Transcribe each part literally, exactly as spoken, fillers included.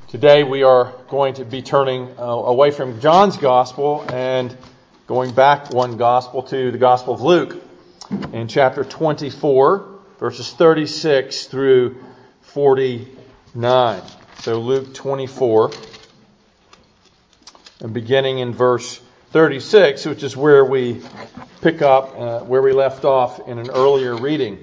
Today we are going to be turning uh, away from John's Gospel and going back one Gospel to the Gospel of Luke in chapter twenty-four, verses thirty-six through forty-nine. So Luke twenty-four, and beginning in verse thirty-six, which is where we pick up, uh, where we left off in an earlier reading.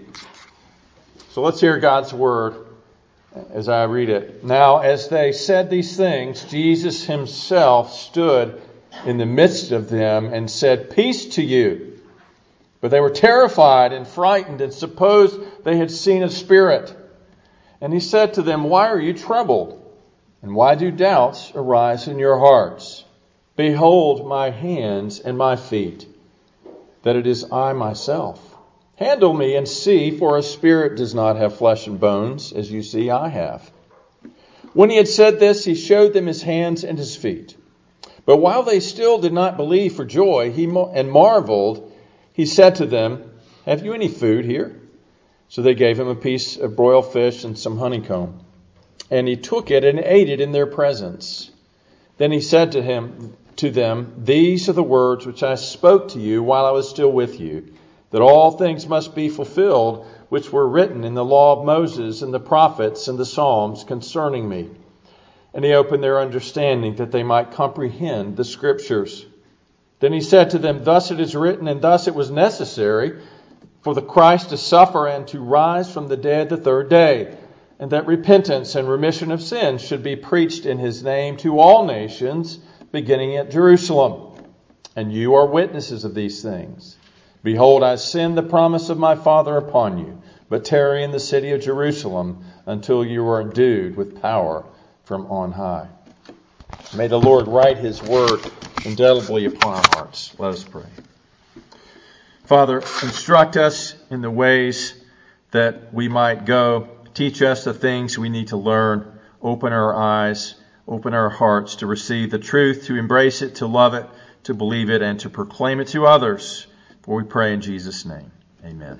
So let's hear God's Word as I read it. Now, as they said these things, Jesus himself stood in the midst of them and said, "Peace to you." But they were terrified and frightened and supposed they had seen a spirit. And he said to them, "Why are you troubled? And why do doubts arise in your hearts? Behold my hands and my feet, that it is I myself. Handle me and see, for a spirit does not have flesh and bones, as you see I have." When he had said this, he showed them his hands and his feet. But while they still did not believe for joy he and marveled, he said to them, "Have you any food here?" So they gave him a piece of broiled fish and some honeycomb. And he took it and ate it in their presence. Then he said to him, to them, "These are the words which I spoke to you while I was still with you, that all things must be fulfilled which were written in the law of Moses and the prophets and the Psalms concerning me." And he opened their understanding that they might comprehend the Scriptures. Then he said to them, "Thus it is written, and thus it was necessary for the Christ to suffer and to rise from the dead the third day, and that repentance and remission of sins should be preached in his name to all nations, beginning at Jerusalem. And you are witnesses of these things. Behold, I send the promise of my Father upon you, but tarry in the city of Jerusalem until you are endued with power from on high." May the Lord write his word indelibly upon our hearts. Let us pray. Father, instruct us in the ways that we might go. Teach us the things we need to learn. Open our eyes, open our hearts to receive the truth, to embrace it, to love it, to believe it, and to proclaim it to others. For we pray in Jesus' name. Amen.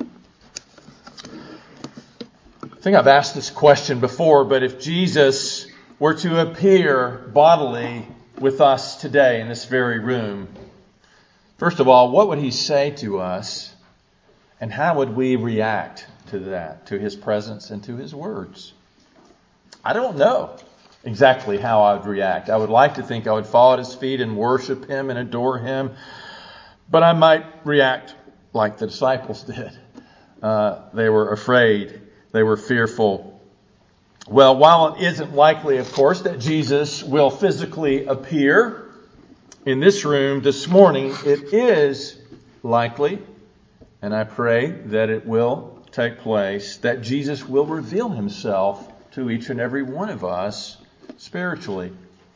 I think I've asked this question before, but if Jesus were to appear bodily with us today in this very room, first of all, what would he say to us? And how would we react to that, to his presence and to his words? I don't know exactly how I would react. I would like to think I would fall at his feet and worship him and adore him. But I might react like the disciples did. Uh, they were afraid. They were fearful. Well, while it isn't likely, of course, that Jesus will physically appear in this room this morning, it is likely, and I pray that it will take place, that Jesus will reveal himself to each and every one of us spiritually.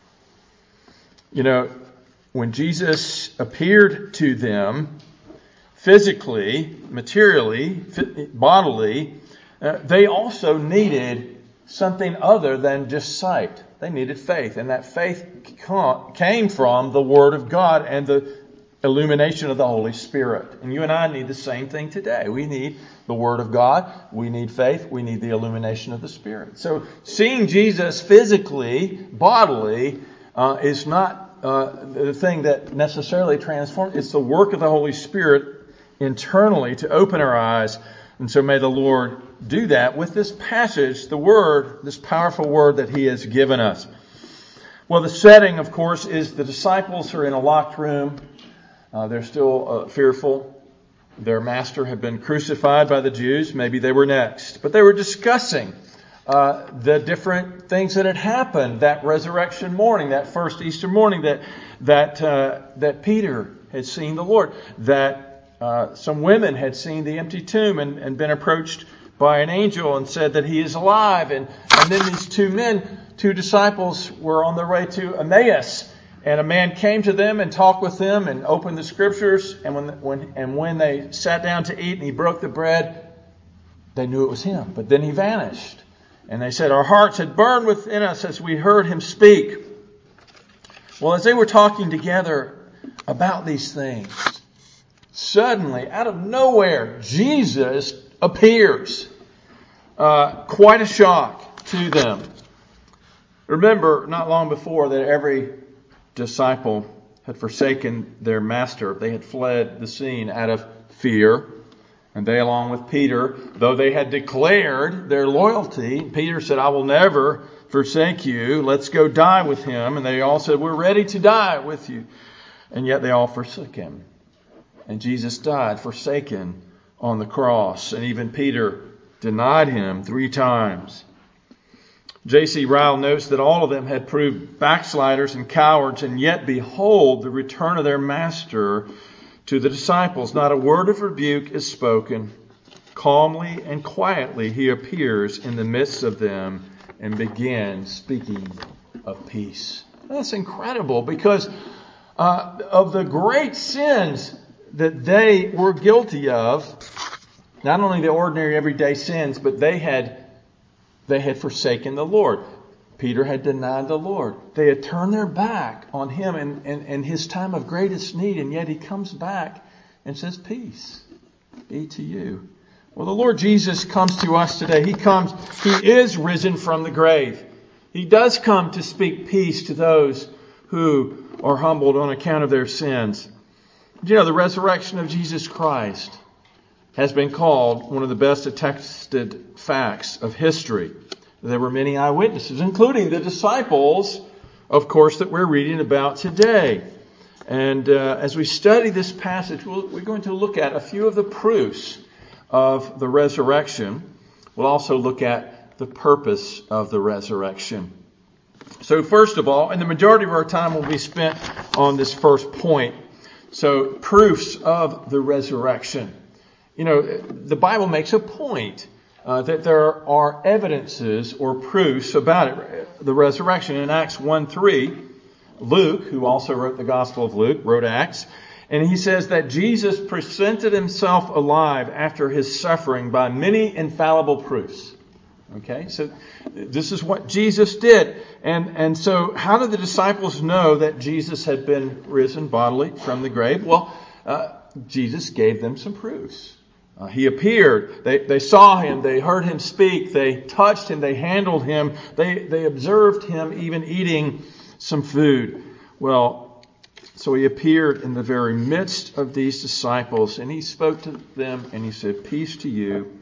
You know, when Jesus appeared to them physically, materially, bodily, uh, they also needed something other than just sight. They needed faith. And that faith came from the Word of God and the illumination of the Holy Spirit. And you and I need the same thing today. We need the Word of God. We need faith. We need the illumination of the Spirit. So seeing Jesus physically, bodily, uh, is not Uh, the thing that necessarily transforms. It's the work of the Holy Spirit internally to open our eyes. And so may the Lord do that with this passage, the Word, this powerful Word that he has given us. Well, the setting, of course, is the disciples are in a locked room. Uh, they're still uh, fearful. Their master had been crucified by the Jews. Maybe they were next. But they were discussing Uh, the different things that had happened that resurrection morning, that first Easter morning, that that uh, that Peter had seen the Lord, that uh, some women had seen the empty tomb and, and been approached by an angel and said that he is alive, and and then these two men, two disciples, were on their way to Emmaus, and a man came to them and talked with them and opened the Scriptures, and when when and when they sat down to eat and he broke the bread, they knew it was him, but then he vanished. And they said, "Our hearts had burned within us as we heard him speak." Well, as they were talking together about these things, suddenly, out of nowhere, Jesus appears. Uh, quite a shock to them. Remember, not long before, that every disciple had forsaken their master. They had fled the scene out of fear. And they, along with Peter, though they had declared their loyalty, Peter said, I will never forsake you. Let's go die with him. And they all said, we're ready to die with you. And yet they all forsook him. And Jesus died forsaken on the cross. And even Peter denied him three times. J C Ryle notes that all of them had proved backsliders and cowards. And yet, behold, the return of their master to the disciples. Not a word of rebuke is spoken. Calmly and quietly he appears in the midst of them and begins speaking of peace. That's incredible, because uh, of the great sins that they were guilty of, not only the ordinary everyday sins, but they had they had forsaken the Lord. Peter had denied the Lord. They had turned their back on him in, in, in his time of greatest need, and yet he comes back and says, peace be to you. Well, the Lord Jesus comes to us today. He comes, He is risen from the grave. He does come to speak peace to those who are humbled on account of their sins. You know, the resurrection of Jesus Christ has been called one of the best attested facts of history. There were many eyewitnesses, including the disciples, of course, that we're reading about today. And uh, as we study this passage, we'll, we're going to look at a few of the proofs of the resurrection. We'll also look at the purpose of the resurrection. So first of all, and the majority of our time will be spent on this first point. So proofs of the resurrection. You know, the Bible makes a point uh, that there are evidences or proofs about it, the resurrection. In Acts one three, Luke, who also wrote the Gospel of Luke, wrote Acts, and he says that Jesus presented himself alive after his suffering by many infallible proofs. Okay, so this is what Jesus did. And, and so how did the disciples know that Jesus had been risen bodily from the grave? Well, uh, Jesus gave them some proofs. Uh, he appeared. They, they saw him. They heard him speak. They touched him. They handled him. They, they observed him even eating some food. Well, so he appeared in the very midst of these disciples, and he spoke to them and he said, peace to you.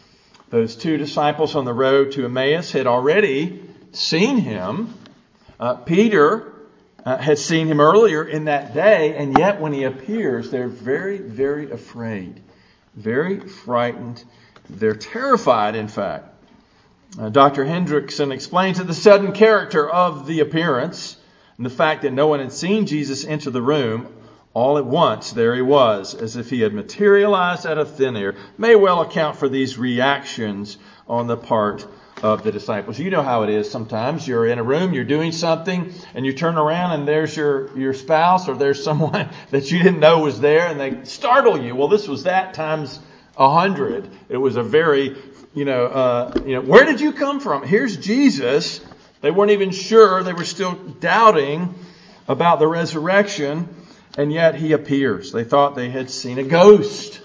Those two disciples on the road to Emmaus had already seen him. Uh, Peter uh, had seen him earlier in that day, and yet when he appears, they're very, very afraid, very frightened. They're terrified, in fact. Uh, Doctor Hendrickson explains that the sudden character of the appearance and the fact that no one had seen Jesus enter the room, all at once there he was, as if he had materialized out of thin air, may well account for these reactions on the part of the disciples. You know how it is sometimes. You're in a room, you're doing something, and you turn around and there's your, your spouse or there's someone that you didn't know was there, and they startle you. Well, this was that times a hundred. It was a very, you know, uh, you know, where did you come from? Here's Jesus. They weren't even sure. They were still doubting about the resurrection. And yet he appears. They thought they had seen a ghost.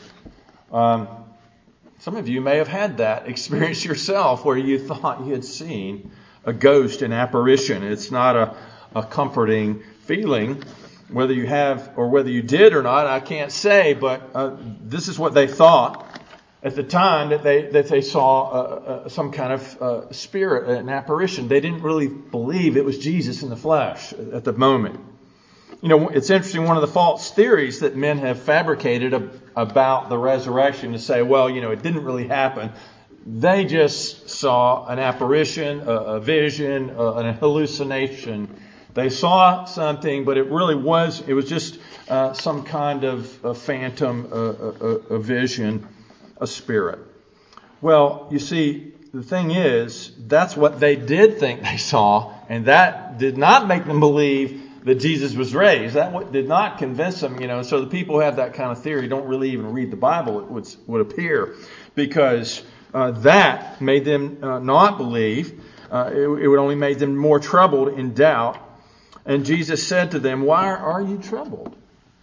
Um, some of you may have had that experience yourself where you thought you had seen a ghost, an apparition. It's not a, a comforting feeling. Whether you have or whether you did or not, I can't say. But uh, this is what they thought at the time that they that they saw uh, uh, some kind of uh, spirit, an apparition. They didn't really believe it was Jesus in the flesh at the moment. You know, it's interesting, one of the false theories that men have fabricated ab- about the resurrection to say, well, you know, it didn't really happen. They just saw an apparition, a, a vision, a, a hallucination. They saw something, but it really was, it was just uh, some kind of a phantom, a, a, a vision, a spirit. Well, you see, the thing is, that's what they did think they saw, and that did not make them believe that Jesus was raised. That did not convince them, you know. So the people who have that kind of theory don't really even read the Bible, it would, would appear, because uh, that made them uh, not believe. Uh, it, it would only make them more troubled in doubt. And Jesus said to them, why are you troubled?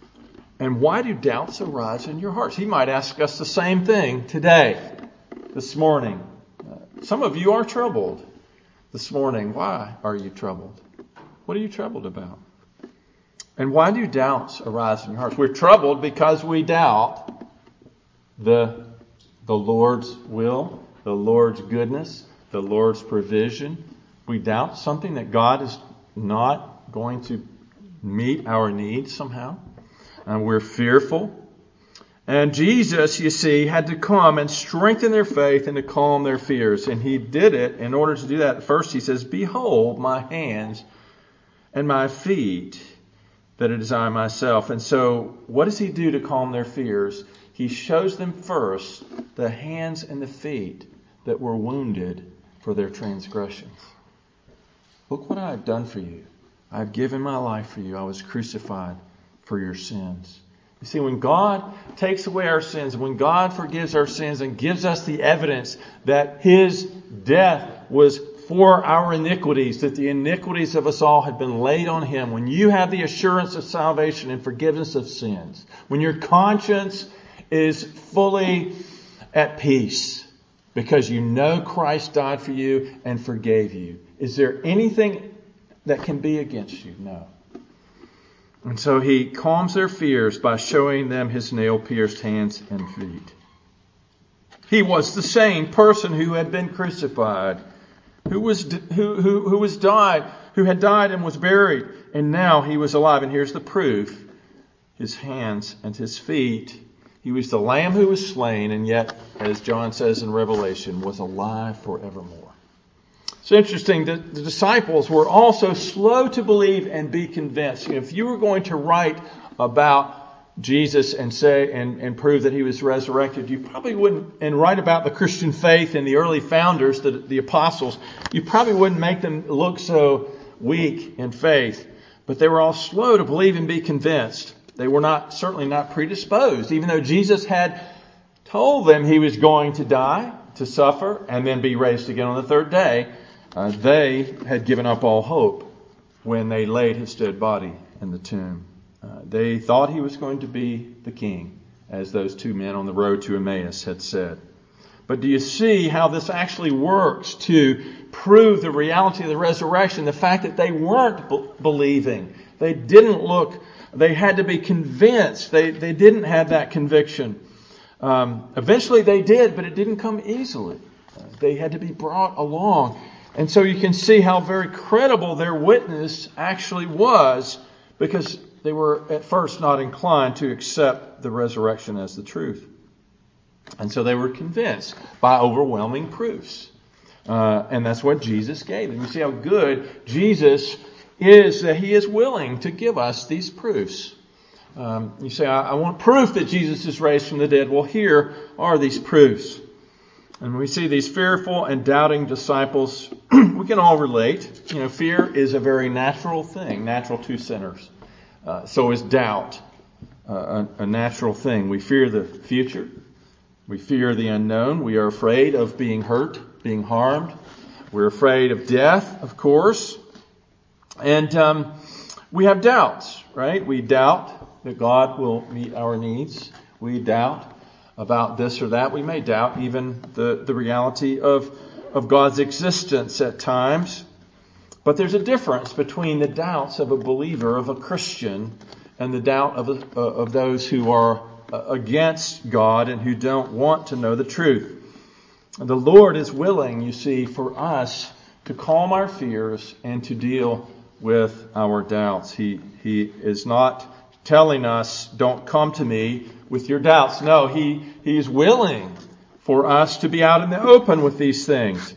And why do doubts arise in your hearts? He might ask us the same thing today, this morning. Uh, some of you are troubled. this morning, why are you troubled? What are you troubled about? And why do doubts arise in your hearts? We're troubled because we doubt the, the Lord's will, the Lord's goodness, the Lord's provision. We doubt something that God is not going to meet our needs somehow. And we're fearful. And Jesus, you see, had to come and strengthen their faith and to calm their fears. And he did it. In order to do that, first he says, "Behold my hands and my feet, that it is I myself." And so what does he do to calm their fears? He shows them first the hands and the feet that were wounded for their transgressions. Look what I have done for you. I have given my life for you. I was crucified for your sins. You see, when God takes away our sins, when God forgives our sins and gives us the evidence that his death was for our iniquities, that the iniquities of us all had been laid on him, when you have the assurance of salvation and forgiveness of sins, when your conscience is fully at peace because you know Christ died for you and forgave you, is there anything that can be against you? No. And so he calms their fears by showing them his nail-pierced hands and feet. He was the same person who had been crucified, who was who who who was died, who had died and was buried, and now he was alive. And here's the proof: his hands and his feet. He was the Lamb who was slain, and yet, as John says in Revelation, was alive forevermore. It's interesting that the disciples were also slow to believe and be convinced. You know, if you were going to write about Jesus and say and, and prove that he was resurrected, you probably wouldn't, and write about the Christian faith and the early founders, the, the apostles, you probably wouldn't make them look so weak in faith. But they were all slow to believe and be convinced. They were not certainly not predisposed, even though Jesus had told them he was going to die, to suffer, and then be raised again on the third day. Uh, they had given up all hope when they laid his dead body in the tomb. Uh, they thought he was going to be the king, as those two men on the road to Emmaus had said. But do you see how this actually works to prove the reality of the resurrection? The fact that they weren't be- believing. They didn't look, they had to be convinced. They, they didn't have that conviction. Um, eventually they did, but it didn't come easily. Uh, they had to be brought along. And so you can see how very credible their witness actually was, because they were at first not inclined to accept the resurrection as the truth. And so they were convinced by overwhelming proofs. Uh, and that's what Jesus gave them. You see how good Jesus is, that he is willing to give us these proofs. Um, you say, I, I want proof that Jesus is raised from the dead. Well, here are these proofs. And we see these fearful and doubting disciples. We can all relate. You know, fear is a very natural thing, natural to sinners. Uh, so is doubt uh, a, a natural thing. We fear the future. We fear the unknown. We are afraid of being hurt, being harmed. We're afraid of death, of course. And um, we have doubts, right? We doubt that God will meet our needs. We doubt about this or that. We may doubt even the, the reality of, of God's existence at times. But there's a difference between the doubts of a believer, of a Christian, and the doubt of, a, of those who are against God and who don't want to know the truth. The Lord is willing, you see, for us to calm our fears and to deal with our doubts. He, he is not telling us, don't come to me with your doubts. No, he, he is willing for us to be out in the open with these things.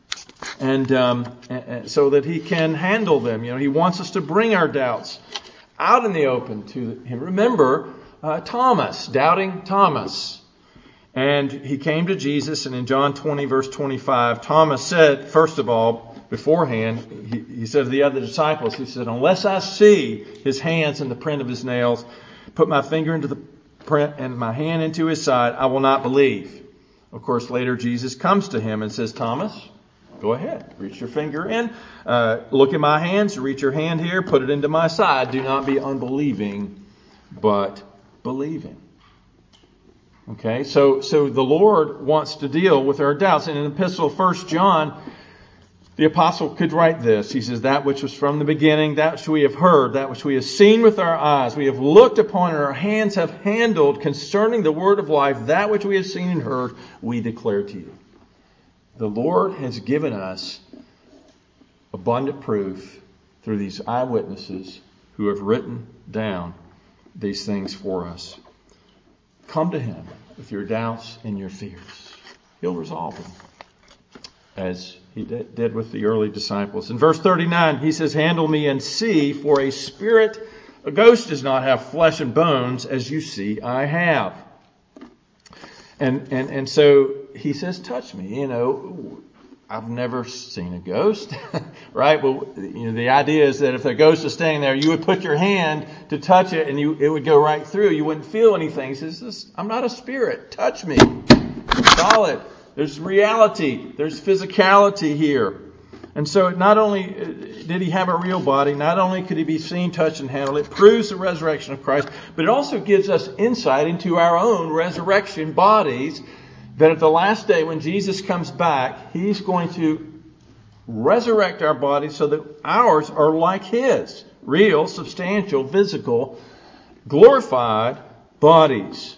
And, um, and so that he can handle them. You know, he wants us to bring our doubts out in the open to him. Remember uh, Thomas, doubting Thomas. And he came to Jesus, and in John twenty, verse twenty-five, Thomas said, first of all, beforehand, he, he said to the other disciples, he said, unless I see his hands and the print of his nails, put my finger into the print and my hand into his side, I will not believe. Of course, later Jesus comes to him and says, Thomas, go ahead, reach your finger in, uh, look at my hands, reach your hand here, put it into my side. Do not be unbelieving, but believing. Okay, so so the Lord wants to deal with our doubts. And in the epistle of First John, the apostle could write this. He says, that which was from the beginning, that which we have heard, that which we have seen with our eyes, we have looked upon and our hands have handled concerning the word of life, that which we have seen and heard, we declare to you. The Lord has given us abundant proof through these eyewitnesses who have written down these things for us. Come to Him with your doubts and your fears. He'll resolve them, as He did with the early disciples. In verse thirty-nine, He says, handle me and see, for a spirit, a ghost does not have flesh and bones, as you see I have. And, and, and so He says, touch me. You know, I've never seen a ghost, right? Well, you know, the idea is that if a ghost is standing there, you would put your hand to touch it and you, it would go right through. You wouldn't feel anything. He says, I'm not a spirit. Touch me. I'm solid. There's reality. There's physicality here. And so not only did He have a real body, not only could He be seen, touched, and handled, it proves the resurrection of Christ, but it also gives us insight into our own resurrection bodies, that at the last day when Jesus comes back, He's going to resurrect our bodies so that ours are like His. Real, substantial, physical, glorified bodies.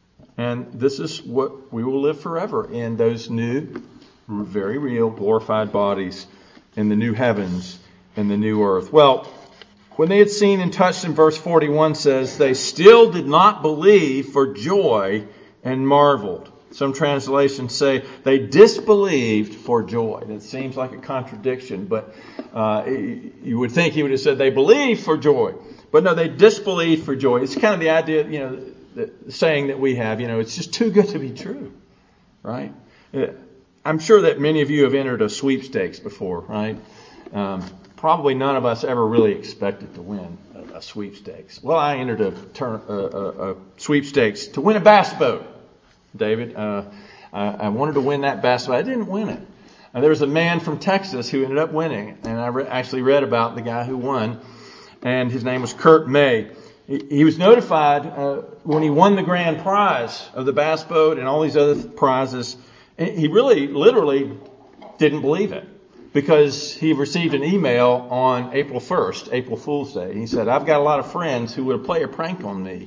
And this is what we will live forever in, those new, very real, glorified bodies in the new heavens and the new earth. Well, when they had seen and touched, in verse forty-one says, they still did not believe for joy and marveled. Some translations say they disbelieved for joy. That seems like a contradiction, but uh, you would think he would have said they believed for joy. But no, they disbelieved for joy. It's kind of the idea, you know, the saying that we have, you know, it's just too good to be true, right? I'm sure that many of you have entered a sweepstakes before, right? Um, probably none of us ever really expected to win a, a sweepstakes. Well, I entered a, turn, a, a, a sweepstakes to win a bass boat. David, uh, I, I wanted to win that bass boat. I didn't win it. Uh, there was a man from Texas who ended up winning, and I re- actually read about the guy who won, and his name was Kurt May. He, he was notified uh, when he won the grand prize of the bass boat and all these other prizes. He really, literally didn't believe it, because he received an email on April first, April Fool's Day. He said, I've got a lot of friends who would play a prank on me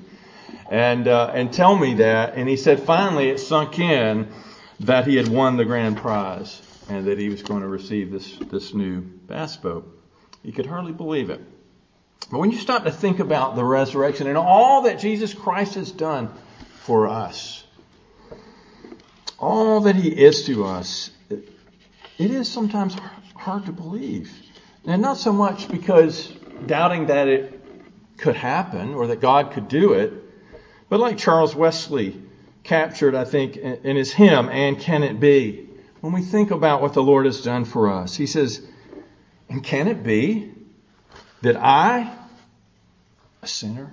and uh, and tell me that. And he said finally it sunk in that he had won the grand prize and that he was going to receive this, this new bass boat. He could hardly believe it. But when you stop to think about the resurrection and all that Jesus Christ has done for us, all that He is to us, it, it is sometimes hard to believe. And not so much because doubting that it could happen or that God could do it, but like Charles Wesley captured, I think, in his hymn, And Can It Be? When we think about what the Lord has done for us, he says, and can it be that I, a sinner,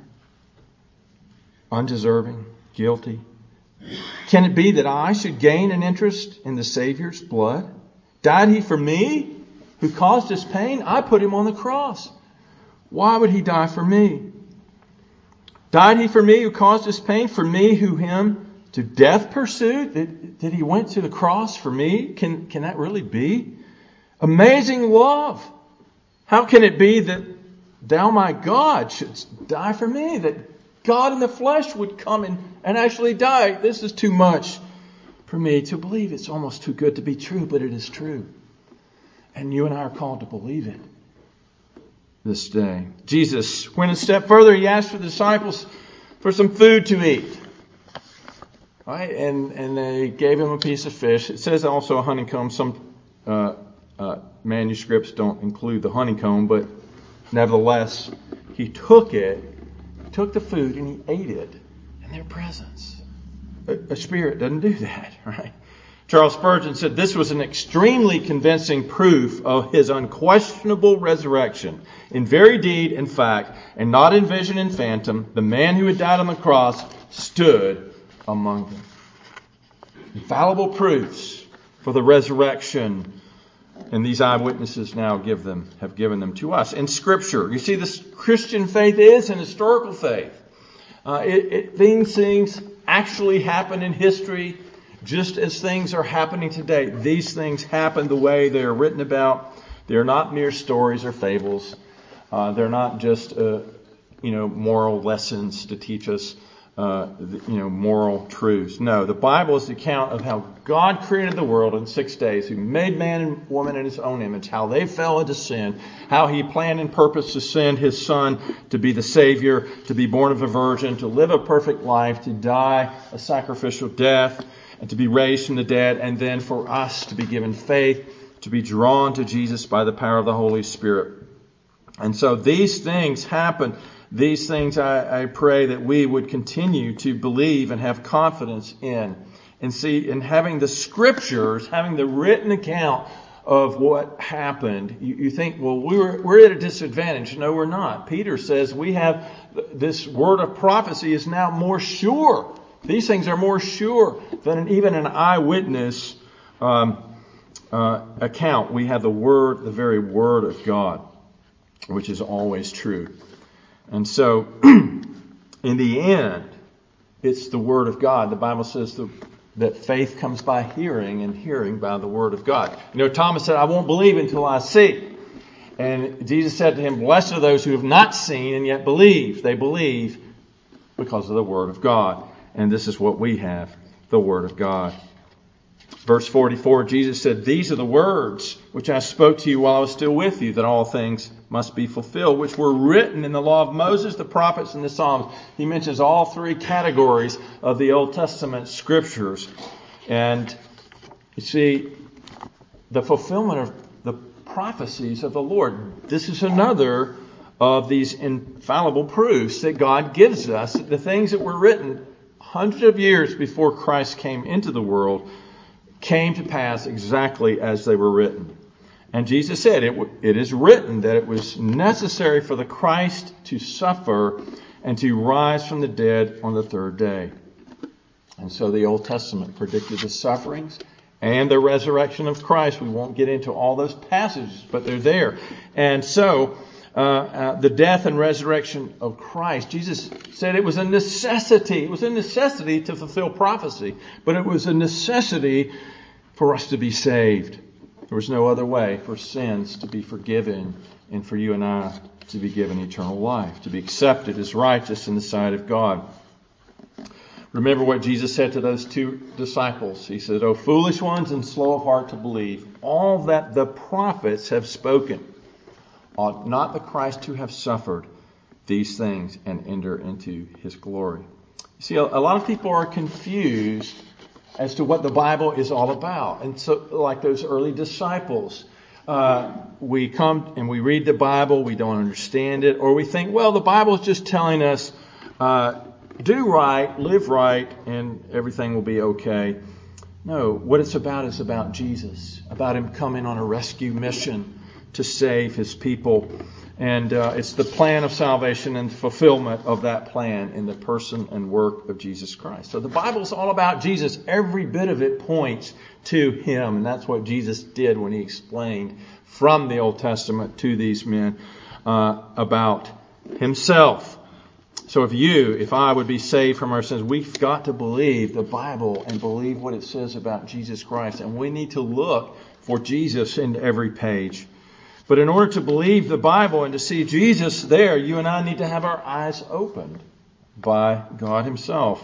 undeserving, guilty, can it be that I should gain an interest in the Savior's blood? Died He for me, who caused His pain? I put Him on the cross. Why would He die for me? Died He for me, who caused His pain? For me, who Him to death pursued? That, that He went to the cross for me? Can, can that really be? Amazing love. How can it be that Thou, my God, shouldst die for me? That God in the flesh would come and, and actually die. This is too much for me to believe. It's almost too good to be true, but it is true. And you and I are called to believe it this day. Jesus went a step further. He asked for the disciples for some food to eat. Right? And, and they gave Him a piece of fish. It says also a honeycomb. Some uh, uh, manuscripts don't include the honeycomb, but nevertheless, He took it, took the food, and He ate it in their presence. A, a spirit doesn't do that, right? Charles Spurgeon said this was an extremely convincing proof of His unquestionable resurrection. In very deed and fact, and not in vision and phantom, the man who had died on the cross stood among them. Infallible proofs for the resurrection. And these eyewitnesses now give them, have given them to us. In Scripture, you see, this Christian faith is an historical faith. Uh, it, it, things, things actually happen in history. just as things are happening today. These things happen the way they are written about. They're not mere stories or fables. Uh, they're not just, uh, you know, moral lessons to teach us, uh, you know, moral truths. No, the Bible is the account of how God created the world in six days, who made man and woman in His own image, how they fell into sin, how He planned and purposed to send His Son to be the Savior, to be born of a virgin, to live a perfect life, to die a sacrificial death, and to be raised from the dead, and then for us to be given faith, to be drawn to Jesus by the power of the Holy Spirit. And so these things happen. These things I, I pray that we would continue to believe and have confidence in. And see, in having the Scriptures, having the written account of what happened, you, you think, well, we're, we're at a disadvantage. No, we're not. Peter says we have this word of prophecy is now more sure. These things are more sure than even an eyewitness um, uh, account. We have the word, the very word of God, which is always true. And so, in the end, it's the Word of God. The Bible says the, that faith comes by hearing, and hearing by the Word of God. You know, Thomas said, I won't believe until I see. And Jesus said to him, blessed are those who have not seen and yet believe. They believe because of the Word of God. And this is what we have, the Word of God. Verse forty-four, Jesus said, these are the words which I spoke to you while I was still with you, that all things must be fulfilled, which were written in the law of Moses, the prophets, and the Psalms. He mentions all three categories of the Old Testament scriptures. And you see, the fulfillment of the prophecies of the Lord. This is another of these infallible proofs that God gives us. The things that were written hundreds of years before Christ came into the world came to pass exactly as they were written. And Jesus said, it, w- it is written that it was necessary for the Christ to suffer and to rise from the dead on the third day. And so the Old Testament predicted the sufferings and the resurrection of Christ. We won't get into all those passages, but they're there. And so uh, uh, the death and resurrection of Christ, Jesus said it was a necessity. It was a necessity to fulfill prophecy, but it was a necessity for us to be saved. There was no other way for sins to be forgiven and for you and I to be given eternal life, to be accepted as righteous in the sight of God. Remember what Jesus said to those two disciples. He said, O foolish ones and slow of heart to believe, all that the prophets have spoken, ought not the Christ to have suffered these things and enter into His glory? You see, a lot of people are confused as to what the Bible is all about. And so, like those early disciples, uh, we come and we read the Bible, we don't understand it, or we think, well, the Bible is just telling us, uh, do right, live right, and everything will be okay. No, what it's about is about Jesus, about Him coming on a rescue mission to save His people. And uh, it's the plan of salvation and fulfillment of that plan in the person and work of Jesus Christ. So the Bible is all about Jesus. Every bit of it points to Him. And that's what Jesus did when He explained from the Old Testament to these men uh, about Himself. So if you, if I would be saved from our sins, we've got to believe the Bible and believe what it says about Jesus Christ. And we need to look for Jesus in every page. But in order to believe the Bible and to see Jesus there, you and I need to have our eyes opened by God Himself.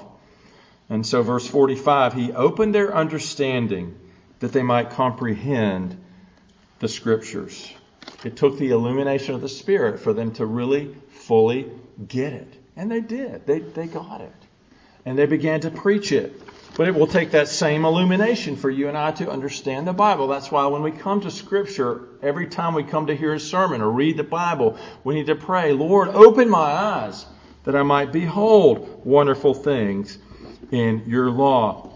And so verse forty-five, He opened their understanding that they might comprehend the Scriptures. It took the illumination of the Spirit for them to really fully get it. And they did. They, they got it. And they began to preach it. But it will take that same illumination for you and I to understand the Bible. That's why when we come to Scripture, every time we come to hear a sermon or read the Bible, we need to pray, Lord, open my eyes that I might behold wonderful things in your law.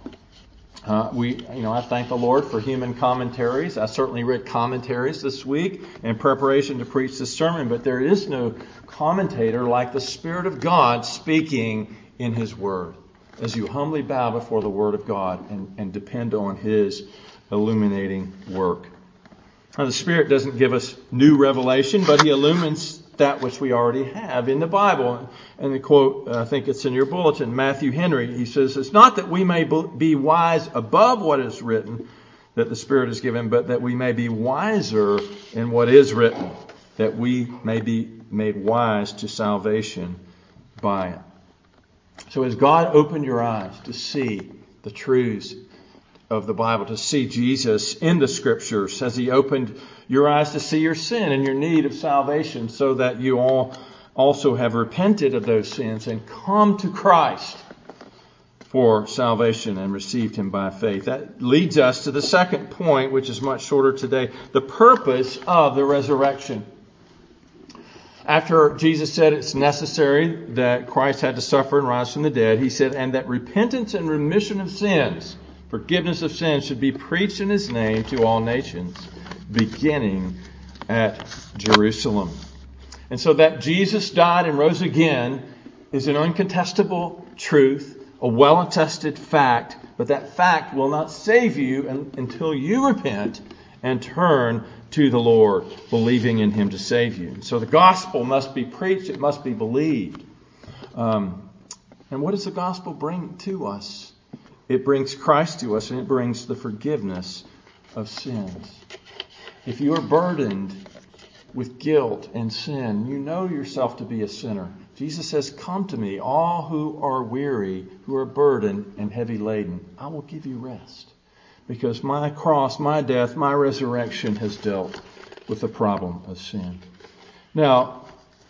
Uh, we, you know, I thank the Lord for human commentaries. I certainly read commentaries this week in preparation to preach this sermon, but there is no commentator like the Spirit of God speaking in His Word. As you humbly bow before the Word of God and, and depend on His illuminating work. Now, the Spirit doesn't give us new revelation, but He illumines that which we already have in the Bible. And the quote, I think it's in your bulletin, Matthew Henry, he says, it's not that we may be wise above what is written, that the Spirit is given, but that we may be wiser in what is written, that we may be made wise to salvation by it. So as God opened your eyes to see the truths of the Bible, to see Jesus in the Scriptures, has He opened your eyes to see your sin and your need of salvation, so that you all also have repented of those sins and come to Christ for salvation and received Him by faith. That leads us to the second point, which is much shorter today, the purpose of the resurrection. After Jesus said it's necessary that Christ had to suffer and rise from the dead, He said, and that repentance and remission of sins, forgiveness of sins, should be preached in His name to all nations, beginning at Jerusalem. And so that Jesus died and rose again is an uncontestable truth, a well-attested fact, but that fact will not save you until you repent and turn to the Lord, believing in Him to save you. So the gospel must be preached, it must be believed. Um, and what does the gospel bring to us? It brings Christ to us, and it brings the forgiveness of sins. If you are burdened with guilt and sin, you know yourself to be a sinner. Jesus says, come to me, all who are weary, who are burdened and heavy laden. I will give you rest. Because my cross, my death, my resurrection has dealt with the problem of sin. Now,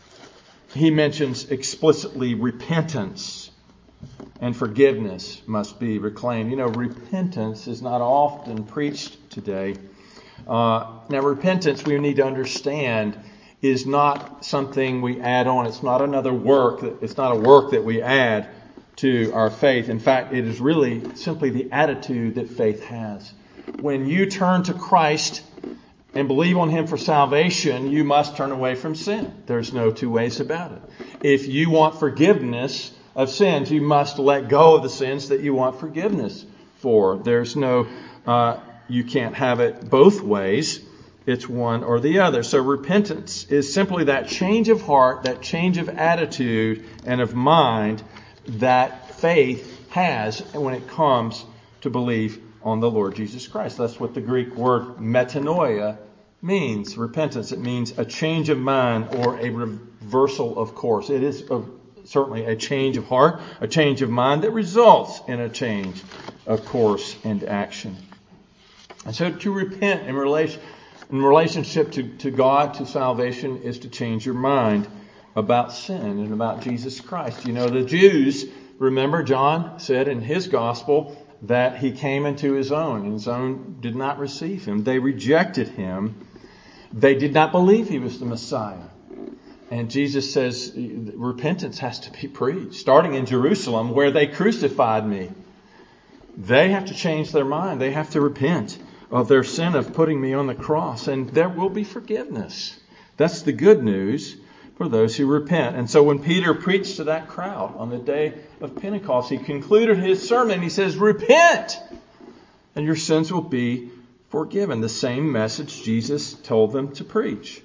He mentions explicitly repentance and forgiveness must be reclaimed. You know, repentance is not often preached today. Uh, now, repentance, we need to understand, is not something we add on. It's not another work. It's not a work that we add to our faith. In fact, it is really simply the attitude that faith has. When you turn to Christ and believe on Him for salvation, you must turn away from sin. There's no two ways about it. If you want forgiveness of sins, you must let go of the sins that you want forgiveness for. There's no, uh, you can't have it both ways. It's one or the other. So repentance is simply that change of heart, that change of attitude and of mind that faith has when it comes to believe on the Lord Jesus Christ. That's what the Greek word metanoia means. Repentance. It means a change of mind or a reversal of course. It is a, certainly a change of heart, a change of mind that results in a change of course and action. And so to repent in relation in relationship to, to God, to salvation, is to change your mind about sin and about Jesus Christ. You know, the Jews, remember John said in his gospel that He came into His own, and His own did not receive Him. They rejected Him. They did not believe He was the Messiah. And Jesus says repentance has to be preached, starting in Jerusalem where they crucified me. They have to change their mind. They have to repent of their sin of putting me on the cross, and there will be forgiveness. That's the good news for those who repent. And so when Peter preached to that crowd on the day of Pentecost, he concluded his sermon. He says, repent, and your sins will be forgiven. The same message Jesus told them to preach.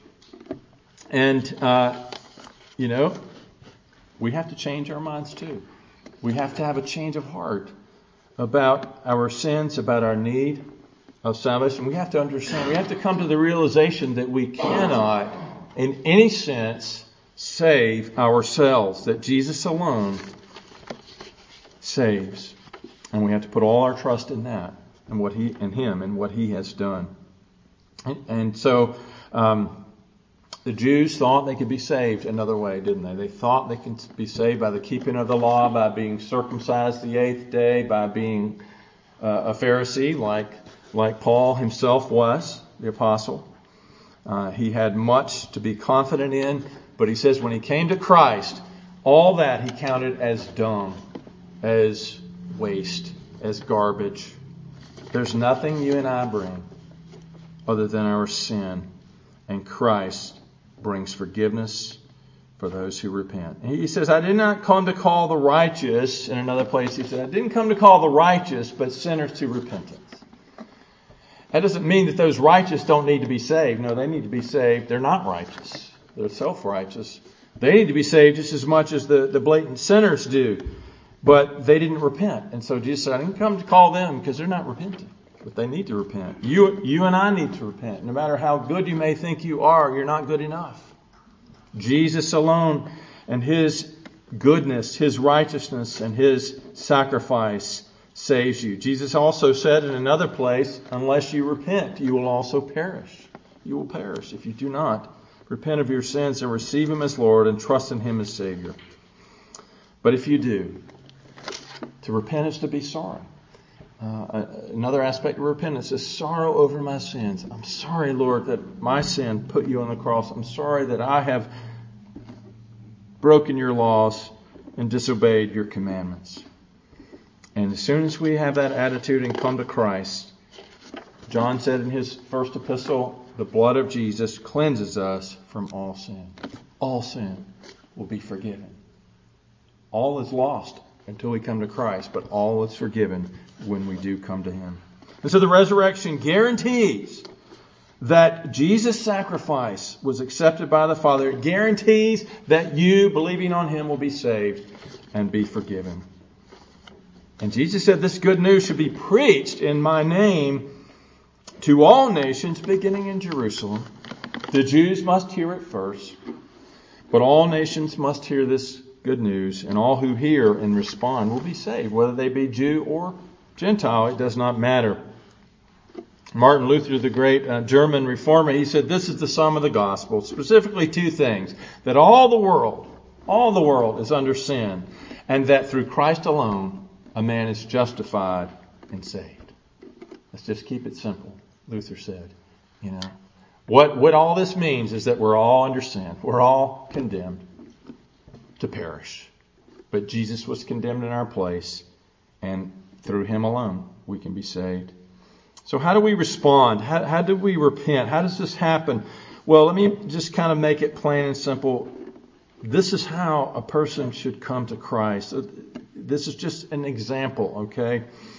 And, uh, you know, we have to change our minds too. We have to have a change of heart about our sins, about our need of salvation. We have to understand, we have to come to the realization that we cannot, in any sense, save ourselves, that Jesus alone saves. And we have to put all our trust in that, and what He, in Him, and what He has done. And, and so, um, the Jews thought they could be saved another way, didn't they? They thought they could be saved by the keeping of the law, by being circumcised the eighth day, by being uh, a Pharisee like like Paul himself was, the apostle. Uh, he had much to be confident in, but he says when he came to Christ, all that he counted as dung, as waste, as garbage. There's nothing you and I bring other than our sin, and Christ brings forgiveness for those who repent. And he says, I did not come to call the righteous. In another place he said, I didn't come to call the righteous, but sinners to repentance. That doesn't mean that those righteous don't need to be saved. No, they need to be saved. They're not righteous. They're self-righteous. They need to be saved just as much as the, the blatant sinners do. But they didn't repent. And so Jesus said, I didn't come to call them because they're not repenting. But they need to repent. You, you and I need to repent. No matter how good you may think you are, you're not good enough. Jesus alone and His goodness, His righteousness, and His sacrifice saves you. Jesus also said in another place, unless you repent, you will also perish. You will perish if you do not repent of your sins and receive Him as Lord and trust in Him as Savior. But if you do, to repent is to be sorry. Uh, another aspect of repentance is sorrow over my sins. I'm sorry, Lord, that my sin put you on the cross. I'm sorry that I have broken your laws and disobeyed your commandments. And as soon as we have that attitude and come to Christ, John said in his first epistle, the blood of Jesus cleanses us from all sin. All sin will be forgiven. All is lost until we come to Christ, but all is forgiven when we do come to Him. And so the resurrection guarantees that Jesus' sacrifice was accepted by the Father. It guarantees that you, believing on Him, will be saved and be forgiven. And Jesus said this good news should be preached in my name to all nations, beginning in Jerusalem. The Jews must hear it first, but all nations must hear this good news, and all who hear and respond will be saved, whether they be Jew or Gentile. It does not matter. Martin Luther, the great uh, German reformer, he said this is the sum of the gospel, specifically two things: that all the world, all the world is under sin, and that through Christ alone a man is justified and saved. Let's just keep it simple, Luther said. You know, what what all this means is that we're all under sin. We're all condemned to perish. But Jesus was condemned in our place, and through Him alone we can be saved. So how do we respond? How, how do we repent? How does this happen? Well, let me just kind of make it plain and simple. This is how a person should come to Christ. This is just an example, okay?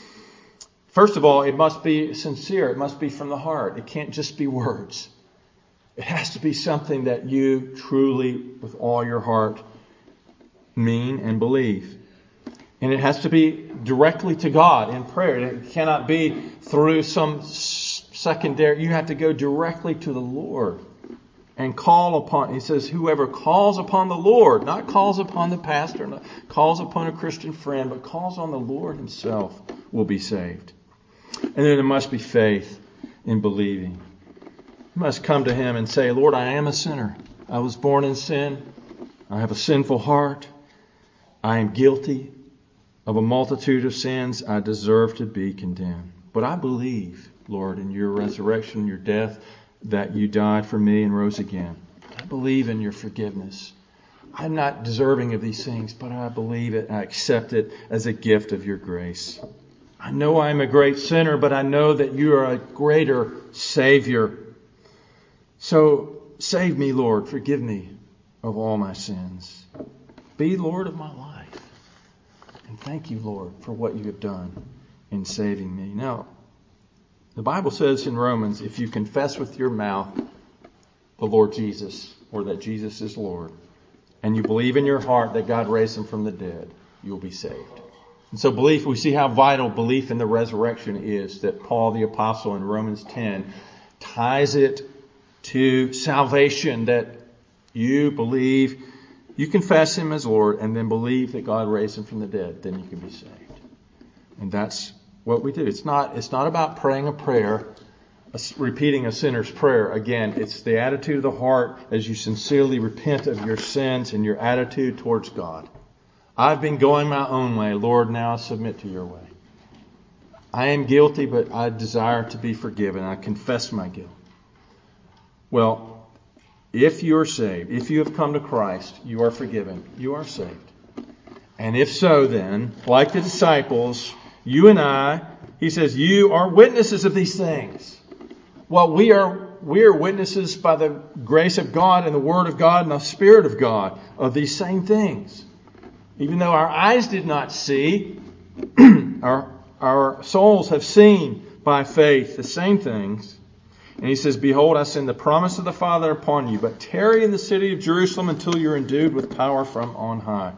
First of all, it must be sincere. It must be from the heart. It can't just be words. It has to be something that you truly, with all your heart, mean and believe. And it has to be directly to God in prayer. It cannot be through some secondary. You have to go directly to the Lord and call upon. He says, whoever calls upon the Lord, not calls upon the pastor, not calls upon a Christian friend, but calls on the Lord Himself, will be saved. And then there must be faith in believing. You must come to Him and say, Lord, I am a sinner. I was born in sin. I have a sinful heart. I am guilty of a multitude of sins. I deserve to be condemned. But I believe, Lord, in your resurrection, your death, that you died for me and rose again. I believe in your forgiveness. I'm not deserving of these things, but I believe it. I accept it as a gift of your grace. I know I'm a great sinner, but I know that you are a greater Savior. So save me, Lord. Forgive me of all my sins. Be Lord of my life. And thank you, Lord, for what you have done in saving me. Now, the Bible says in Romans, if you confess with your mouth the Lord Jesus, or that Jesus is Lord, and you believe in your heart that God raised Him from the dead, you will be saved. And so belief, we see how vital belief in the resurrection is, that Paul the Apostle in Romans ten ties it to salvation, that you believe, you confess Him as Lord, and then believe that God raised Him from the dead, then you can be saved. And that's what we do. It's not, it's not about praying a prayer, repeating a sinner's prayer. Again, it's the attitude of the heart as you sincerely repent of your sins and your attitude towards God. I've been going my own way. Lord, now I submit to your way. I am guilty, but I desire to be forgiven. I confess my guilt. Well, if you're saved, if you have come to Christ, you are forgiven. You are saved. And if so, then, like the disciples, you and I, he says, you are witnesses of these things. Well, we are we are witnesses by the grace of God and the Word of God and the Spirit of God of these same things. Even though our eyes did not see, our, our souls have seen by faith the same things. And he says, behold, I send the promise of the Father upon you, but tarry in the city of Jerusalem until you're endued with power from on high.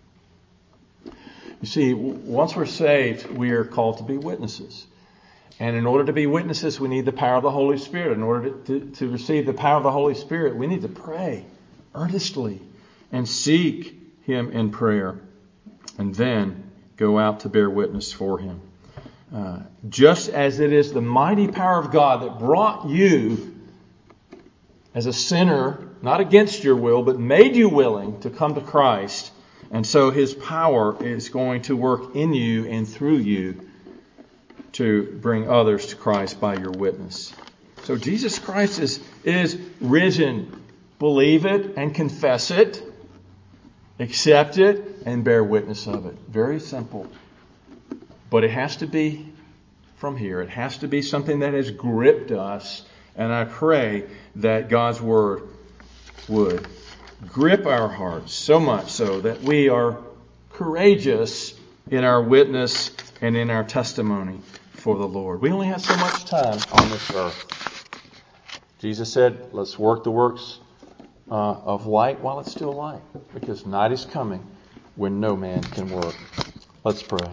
You see, once we're saved, we are called to be witnesses. And in order to be witnesses, we need the power of the Holy Spirit. In order to, to, to receive the power of the Holy Spirit, we need to pray earnestly and seek Him in prayer. And then go out to bear witness for Him. Uh, just as it is the mighty power of God that brought you as a sinner, not against your will, but made you willing to come to Christ. And so His power is going to work in you and through you to bring others to Christ by your witness. So Jesus Christ is, is risen. Believe it and confess it. Accept it and bear witness of it. Very simple. But it has to be from here. It has to be something that has gripped us. And I pray that God's Word would grip our hearts so much so that we are courageous in our witness and in our testimony for the Lord. We only have so much time on this earth. Jesus said, let's work the works uh, of light while it's still light, because night is coming when no man can work. Let's pray.